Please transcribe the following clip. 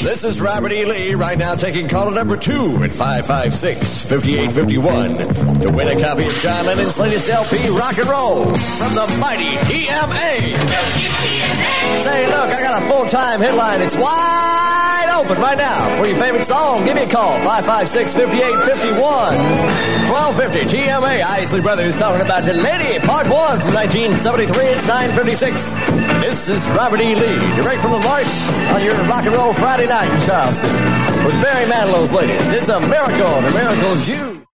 This is Robert E. Lee right now taking caller number 2 at 556-5851 to win a copy of John Lennon's latest LP, Rock and Roll, from the mighty TMA. Say, look, I got a full-time headline. It's wide open right now for your favorite song. Give me a call, 556-5851. 1250 TMA. Isley Brothers talking about The Lady, Part 1 from 1973. It's 9:56. This is Robert E. Lee, direct from the Marsh on your Rock and Roll Friday night in Charleston with Barry Manilow's Ladies. It's a miracle, and the miracle is you.